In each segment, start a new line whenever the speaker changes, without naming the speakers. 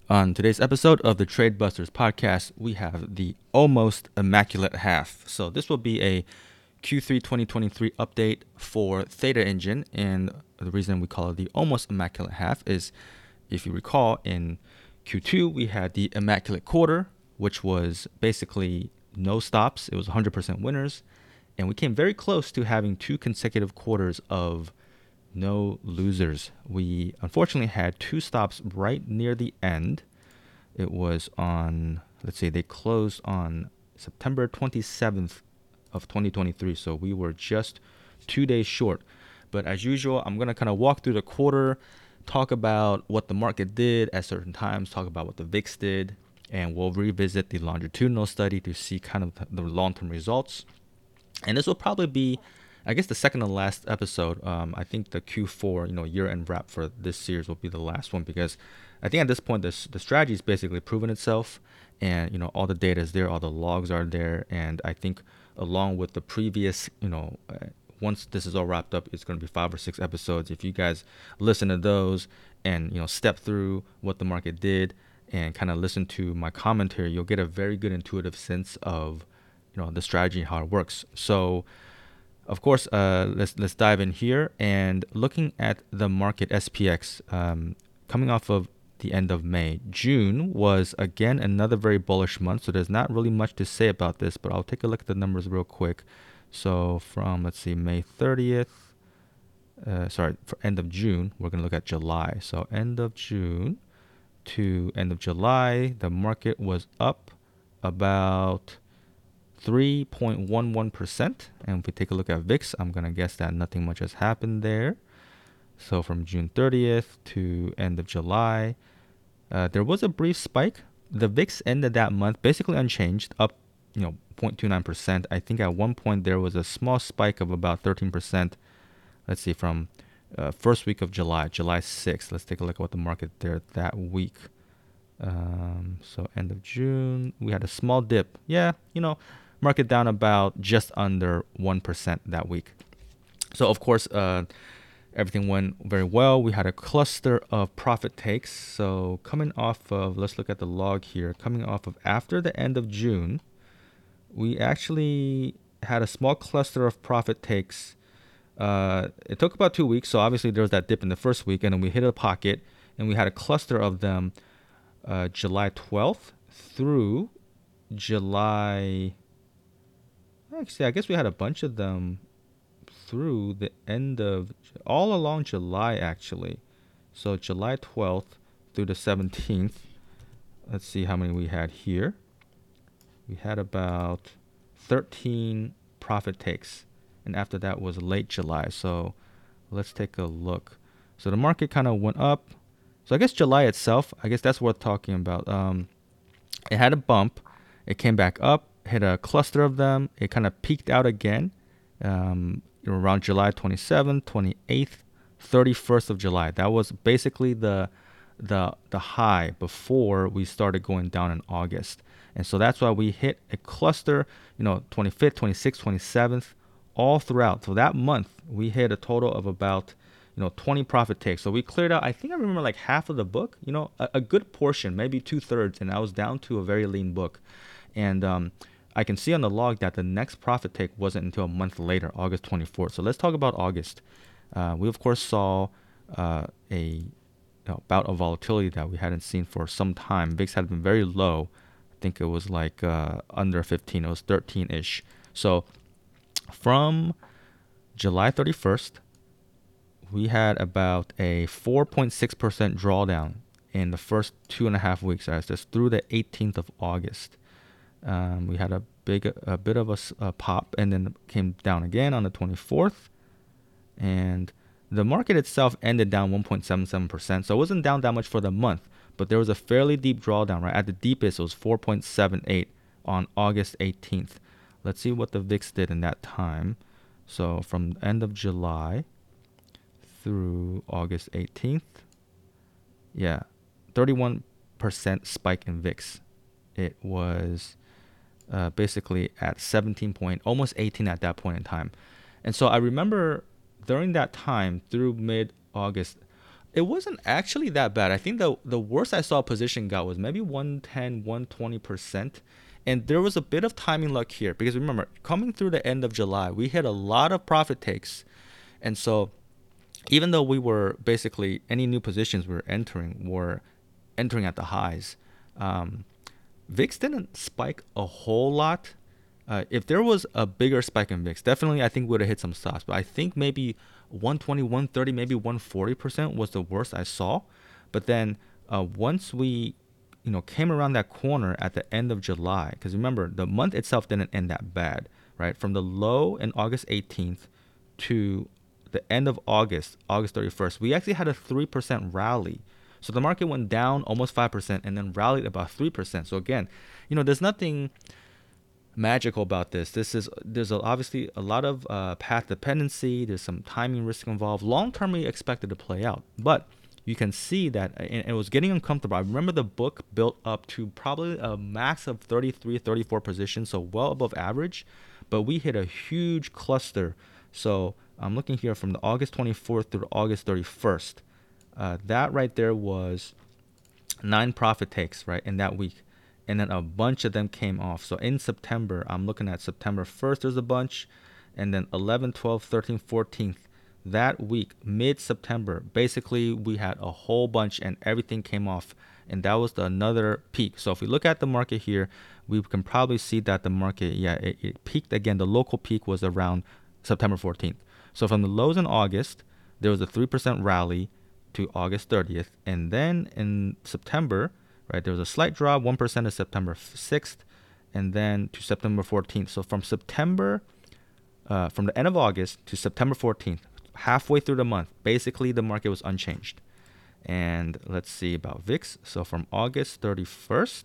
On today's episode of the Trade Busters podcast, we have the almost immaculate half. So this will be a Q3 2023 update for Theta Engine, and the reason we call it the almost immaculate half is, if you recall, in Q2 we had the immaculate quarter, which was basically no stops. It was 100% winners, and we came very close to having 2 consecutive quarters of no losers. We unfortunately had 2 stops right near the end. It was on, they closed on September 27th of 2023. So we were just 2 days short. But as usual, I'm going to kind of walk through the quarter, talk about what the market did at certain times, talk about what the VIX did, and we'll revisit the longitudinal study to see kind of the long-term results. And this will probably be, I guess, the second to last episode. I think the Q4, year-end wrap for this series will be the last one, because I think at this point the strategy is basically proven itself, and all the data is there, all the logs are there, and I think along with the previous, once this is all wrapped up, it's going to be 5 or 6 episodes. If you guys listen to those and step through what the market did and kind of listen to my commentary, you'll get a very good intuitive sense of the strategy and how it works. So of course, let's dive in here. And looking at the market SPX, coming off of the end of May, June was again another very bullish month. So there's not really much to say about this, but I'll take a look at the numbers real quick. So from May 30th, for end of June, we're gonna look at July. So end of June to end of July, the market was up about 3.11%. And if we take a look at VIX, I'm going to guess that nothing much has happened there. So from June 30th to end of July, there was a brief spike. The VIX ended that month basically unchanged, up 0.29%. I think at one point there was a small spike of about 13%. Let's see, from first week of July 6th. Let's take a look at what the market there that week. So end of June, we had a small dip. Yeah, market down about just under 1% that week. So of course, everything went very well. We had a cluster of profit takes. So coming off of, let's look at the log here. Coming off of after the end of June, we actually had a small cluster of profit takes. It took about 2 weeks. So obviously there was that dip in the first week, and then we hit a pocket, and we had a cluster of them July 12th through July. Actually, I guess we had a bunch of them through the end of, all along July, actually. So July 12th through the 17th. Let's see how many we had here. We had about 13 profit takes. And after that was late July. So let's take a look. So the market kind of went up. So I guess July itself, I guess that's worth talking about. It had a bump. It came back up, hit a cluster of them. It kind of peaked out again around July 27th, 28th, 31st of July. That was basically the high before we started going down in August. And so that's why we hit a cluster, 25th, 26th, 27th, all throughout. So that month we hit a total of about 20 profit takes. So we cleared out, I think I remember like half of the book, a good portion, maybe 2/3. And I was down to a very lean book. And I can see on the log that the next profit take wasn't until a month later, August 24th. So let's talk about August. We, of course, saw a bout of volatility that we hadn't seen for some time. VIX had been very low. I think it was like under 15. It was 13-ish. So from July 31st, we had about a 4.6% drawdown in the first 2.5 weeks. That's through the 18th of August. We had a bit of a pop, and then came down again on the 24th. And the market itself ended down 1.77%. So it wasn't down that much for the month, but there was a fairly deep drawdown, right? At the deepest, it was 4.78 on August 18th. Let's see what the VIX did in that time. So from the end of July through August 18th, 31% spike in VIX. It was basically at 17 point, almost 18 at that point in time. And so I remember during that time through mid-August, It wasn't actually that bad. I think the worst I saw position got was maybe 110, 120%. And there was a bit of timing luck here because remember, coming through the end of July, we hit a lot of profit takes. And so even though we were basically any new positions we were entering at the highs, um, VIX didn't spike a whole lot. If there was a bigger spike in VIX, definitely I think we would have hit some stops. But I think maybe 120, 130, maybe 140% was the worst I saw. But then once we came around that corner at the end of July, because remember the month itself didn't end that bad, right? From the low in August 18th to the end of August, August 31st, we actually had a 3% rally. So the market went down almost 5% and then rallied about 3%. So again, there's nothing magical about this. Obviously a lot of path dependency. There's some timing risk involved. Long term, we expected to play out, but you can see that it was getting uncomfortable. I remember the book built up to probably a max of 33, 34 positions, so well above average, but we hit a huge cluster. So I'm looking here from the August 24th through August 31st. That right there was 9 profit takes, right, in that week. And then a bunch of them came off. So in September, I'm looking at September 1st, there's a bunch. And then 11, 12, 13, 14th, that week, mid-September, basically we had a whole bunch and everything came off. And that was another peak. So if we look at the market here, we can probably see that the market, it peaked again. The local peak was around September 14th. So from the lows in August, there was a 3% rally to August 30th. And then in September, right, there was a slight drop, 1% to September 6th, and then to September 14th. So from the end of August to September 14th, halfway through the month, basically the market was unchanged. And let's see about VIX. So from August 31st,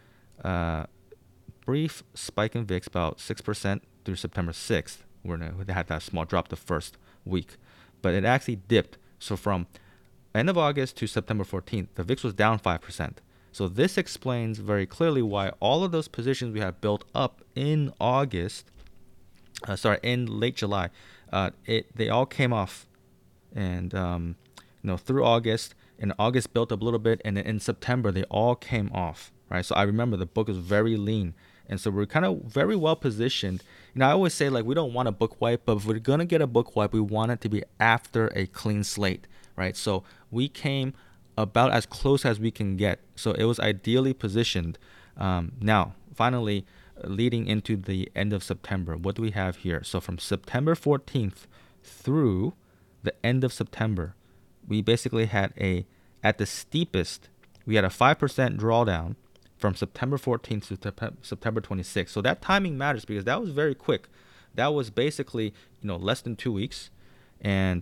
brief spike in VIX, about 6% through September 6th, where they had that small drop the first week. But it actually dipped. So from end of August to September 14th, the VIX was down 5%. So this explains very clearly why all of those positions we have built up in in late July, they all came off, and through August, and August built up a little bit, and then in September they all came off, right? So I remember the book is very lean, and so we're kind of very well positioned. I always say like we don't want a book wipe, but if we're gonna get a book wipe, we want it to be after a clean slate, right? So we came about as close as we can get. So it was ideally positioned. Now, finally, leading into the end of September, what do we have here? So from September 14th through the end of September, we basically had at the steepest, we had a 5% drawdown from September 14th to September 26th. So that timing matters because that was very quick. That was basically, less than 2 weeks. And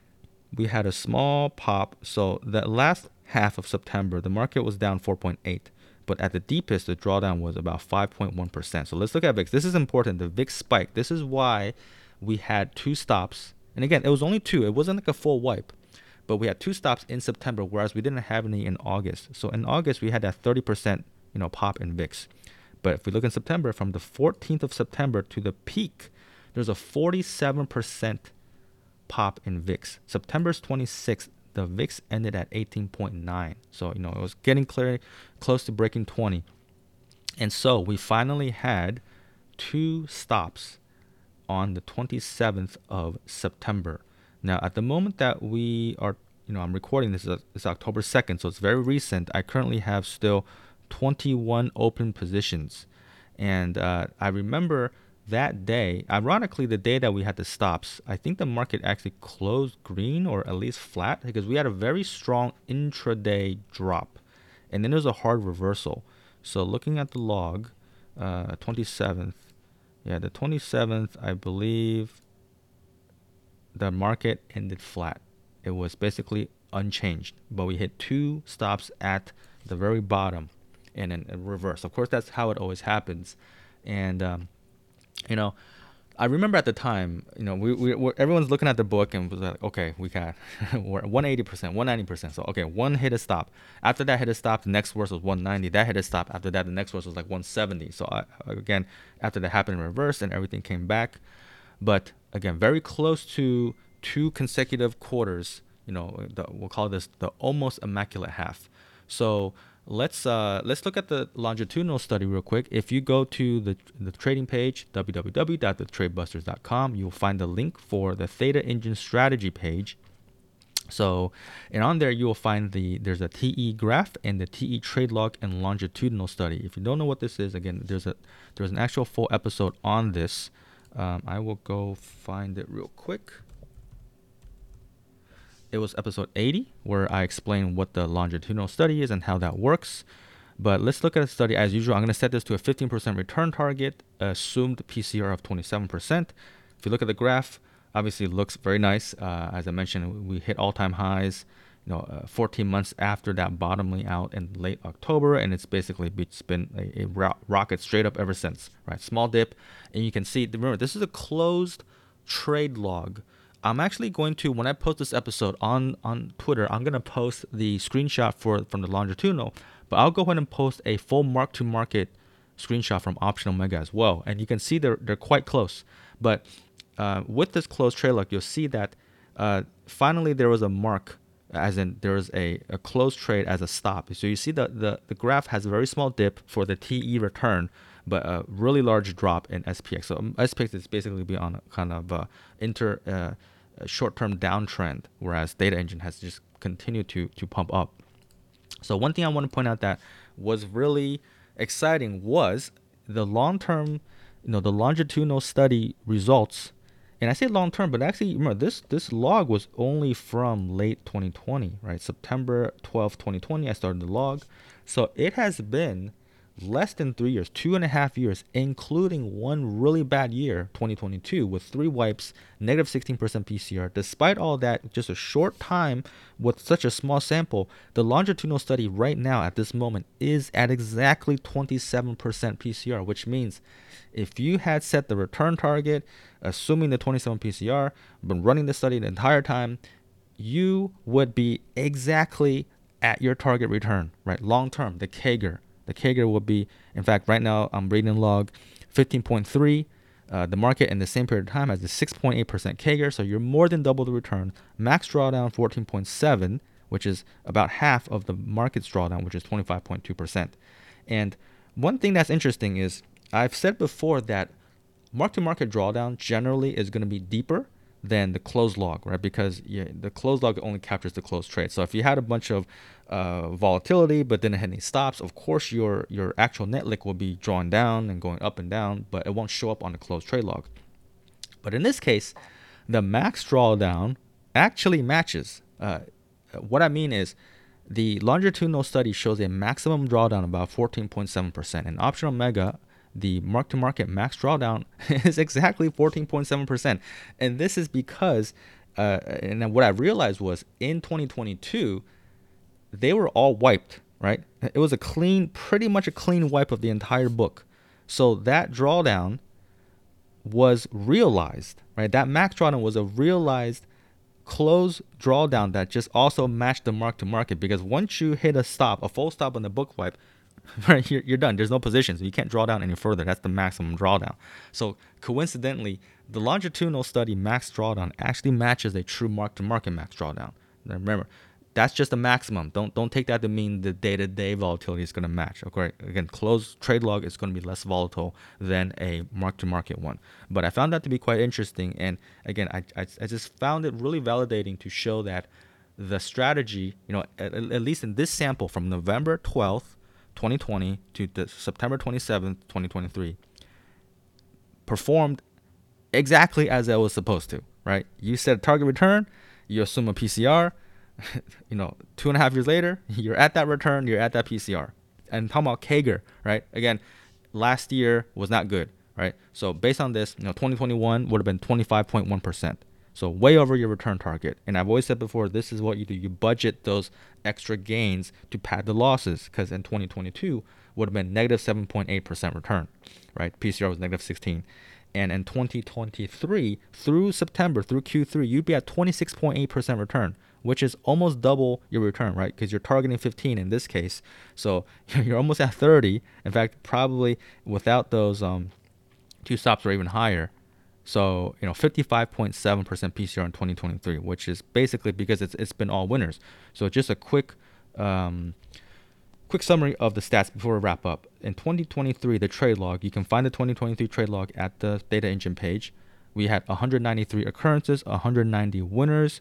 we had a small pop. So the last half of September, the market was down 4.8, but at the deepest, the drawdown was about 5.1%. So let's look at VIX. This is important. The VIX spike. This is why we had 2 stops. And again, it was only 2. It wasn't like a full wipe, but we had 2 stops in September, whereas we didn't have any in August. So in August, we had that 30%, pop in VIX. But if we look in September, from the 14th of September to the peak, there's a 47% pop in VIX. September's 26th, the VIX ended at 18.9. So, it was getting close to breaking 20. And so we finally had 2 stops on the 27th of September. Now, at the moment that we are, I'm recording this, is October 2nd, so it's very recent. I currently have still 21 open positions. And I remember that day, ironically, the day that we had the stops, I think the market actually closed green or at least flat because we had a very strong intraday drop. And then there's a hard reversal. So looking at the log, 27th, the 27th, I believe the market ended flat. It was basically unchanged, but we hit 2 stops at the very bottom and then a reverse. Of course, that's how it always happens. And I remember at the time, everyone's looking at the book and was like, okay, we got we're 180%, 190%. So okay, one hit a stop. After that hit a stop, the next worst was 190. That hit a stop. After that, the next worst was like 170. So again, after that happened in reverse and everything came back. But again, very close to 2 consecutive quarters we'll call this the almost immaculate half. So let's look at the longitudinal study real quick. If you go to the trading page, www.thetradebusters.com, you'll find the link for the Theta Engine strategy page. So, and on there you will find there's a TE graph and the TE trade log and longitudinal study. If you don't know what this is, again, there's an actual full episode on this. I will go find it real quick. It was episode 80 where I explained what the longitudinal study is and how that works. But let's look at the study as usual. I'm going to set this to a 15% return target, assumed PCR of 27%. If you look at the graph, obviously it looks very nice. As I mentioned, we hit all-time highs, 14 months after that bottoming out in late October, and it's been a rocket straight up ever since, right? Small dip, and you can see, remember, this is a closed trade log. I'm actually going to, when I post this episode on Twitter, I'm going to post the screenshot from the longitudinal, but I'll go ahead and post a full mark-to-market screenshot from Option Omega as well. And you can see they're quite close. But with this closed trade log, you'll see that finally there was a mark, as in there was a closed trade as a stop. So you see the graph has a very small dip for the TE return, but a really large drop in SPX. So SPX is basically be on a kind of short-term downtrend, whereas Theta Engine has just continued to pump up. So one thing I want to point out that was really exciting was the long-term, the longitudinal study results. And I say long-term, but actually, remember, this log was only from late 2020, right? September 12th, 2020, I started the log. So it has been less than 3 years, 2.5 years, including one really bad year, 2022, with 3 wipes, negative 16% PCR. Despite all that, just a short time with such a small sample, the longitudinal study right now at this moment is at exactly 27% PCR, which means if you had set the return target, assuming the 27 PCR, been running the study the entire time, you would be exactly at your target return, right? Long term, the CAGR. The CAGR will be, in fact, right now I'm reading log 15.3. The market in the same period of time has a 6.8% CAGR, so you're more than double the return. Max drawdown 14.7, which is about half of the market's drawdown, which is 25.2%. And one thing that's interesting is I've said before that mark-to-market drawdown generally is going to be deeper than the closed log, right? Because the closed log only captures the closed trade. So if you had a bunch of volatility, but then it had any stops, of course your actual net lick will be drawn down and going up and down, but it won't show up on the closed trade log. But in this case, the max drawdown actually matches. What I mean is the longitudinal study shows a maximum drawdown about 14.7%. And Option Omega, the mark-to-market max drawdown is exactly 14.7%. And this is because, and what I realized was in 2022, they were all wiped, right? It was pretty much a clean wipe of the entire book. So that drawdown was realized, right? That max drawdown was a realized close drawdown that just also matched the mark-to-market, because once you hit a full stop on the book wipe, right, you're done. There's no positions. You can't draw down any further. That's the maximum drawdown. So coincidentally, the longitudinal study max drawdown actually matches a true mark-to-market max drawdown. Now remember, that's just the maximum. Don't take that to mean the day-to-day volatility is going to match. Okay, again, closed trade log is going to be less volatile than a mark-to-market one. But I found that to be quite interesting. And again, I just found it really validating to show that the strategy, at least in this sample from November 12th, 2020 to September 27th, 2023, performed exactly as it was supposed to, right? You set a target return, you assume a PCR, 2.5 years later, you're at that return, you're at that PCR. And talking about CAGR, right? Again, last year was not good, right? So based on this, 2021 would have been 25.1%. So way over your return target. And I've always said before, this is what you do. You budget those extra gains to pad the losses, because in 2022 would have been negative 7.8% return, right? PCR was negative 16. And in 2023, through September, through Q3, you'd be at 26.8% return, which is almost double your return, right? Because you're targeting 15 in this case. So you're almost at 30. In fact, probably without those 2 stops or even higher. So 55.7% PCR in 2023, which is basically because it's been all winners. So just a quick summary of the stats before we wrap up. In 2023, the trade log, you can find the 2023 trade log at the data engine page. We had 193 occurrences, 190 winners,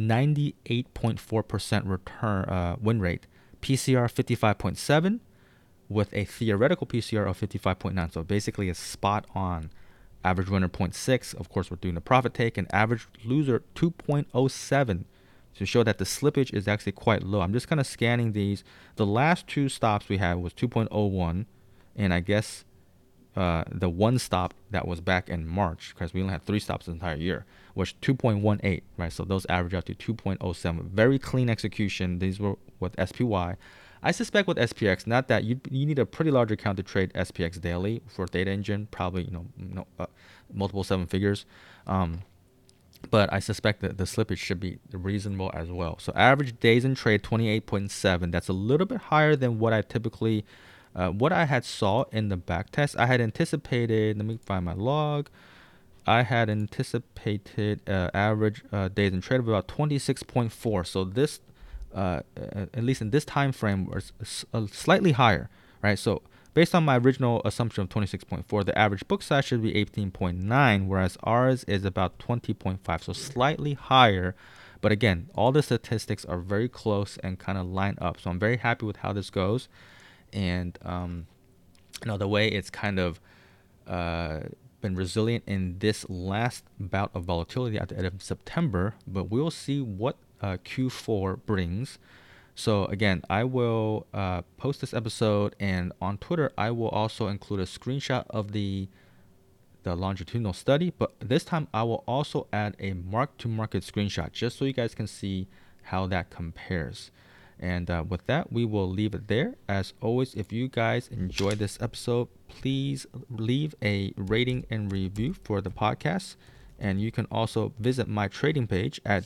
98.4% return win rate, PCR 55.7 with a theoretical PCR of 55.9. So basically a spot on. Average winner 0.6. Of course, we're doing the profit take, and average loser 2.07 to show that the slippage is actually quite low. I'm just kind of scanning these. The last two stops we had was 2.01, and I guess the one stop that was back in March, because we only had 3 stops the entire year, was 2.18, right? So those average out to 2.07. Very clean execution. These were with SPY. I suspect with SPX, not that you need a pretty large account to trade SPX daily for data engine, probably multiple 7 figures. But I suspect that the slippage should be reasonable as well. So average days in trade 28.7. That's a little bit higher than what I typically what I had saw in the back test. I had anticipated, let me find my log. I had anticipated average days in trade of about 26.4. So this at least in this time frame was slightly higher, right? So based on my original assumption of 26.4, the average book size should be 18.9, whereas ours is about 20.5, so slightly higher. But again, all the statistics are very close and kind of line up. So I'm very happy with how this goes, and the way it's kind of been resilient in this last bout of volatility at the end of September. But we'll see what Q4 brings. So again, I will post this episode, and on Twitter I will also include a screenshot of the longitudinal study, but this time I will also add a mark-to-market screenshot just so you guys can see how that compares. And with that, we will leave it there. As always, if you guys enjoyed this episode, please leave a rating and review for the podcast. And you can also visit my trading page at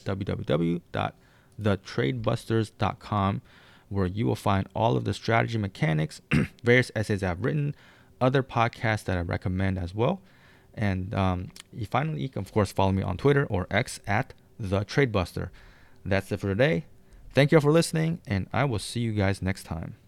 www.thetradebusters.com, where you will find all of the strategy mechanics, various essays I've written, other podcasts that I recommend as well. And you can, of course, follow me on Twitter or X at @TheTradeBuster. That's it for today. Thank you all for listening, and I will see you guys next time.